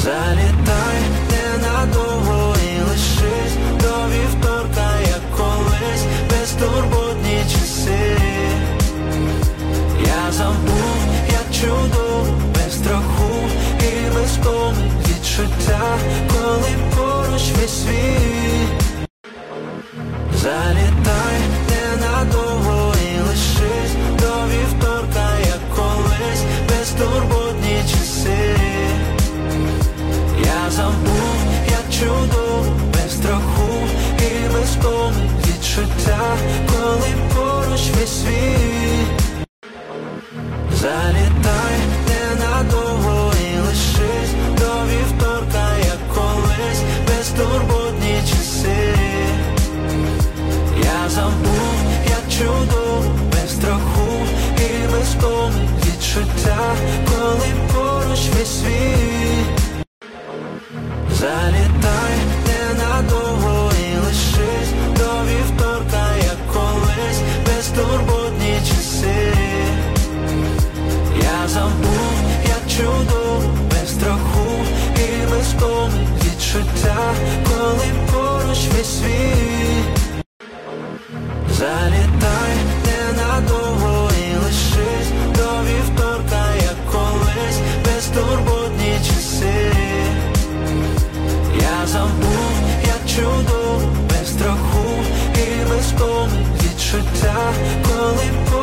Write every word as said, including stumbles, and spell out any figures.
Залітай ненадовго і лишись до вівторка, як колись, безтурботні часи. Я забув, як чудово, без страху і без втоми відчуття, коли поруч весь світ. Залітай ненадовго і лишись до вівторка, як колись, безтурботні часи. Я забув, як чудово, без страху і без втоми відчуття, коли поруч весь світ. Залітай ненадовго і лишись до вівторка, як колись, безтурботні часи. Я забув, як чудово, без страху і без втоми відчуття, коли поруч весь світ. Залітай ненадовго і лишись до вівторка, як колись, безтурботні часи. Я забув, як чудово, без страху і без втоми відчуття, коли поруч весь світ. Залітай ненадовго і лишись до вівторка, як колись, безтурботні часи. Я забув, як чудово, без страху і без втоми відчуття, коли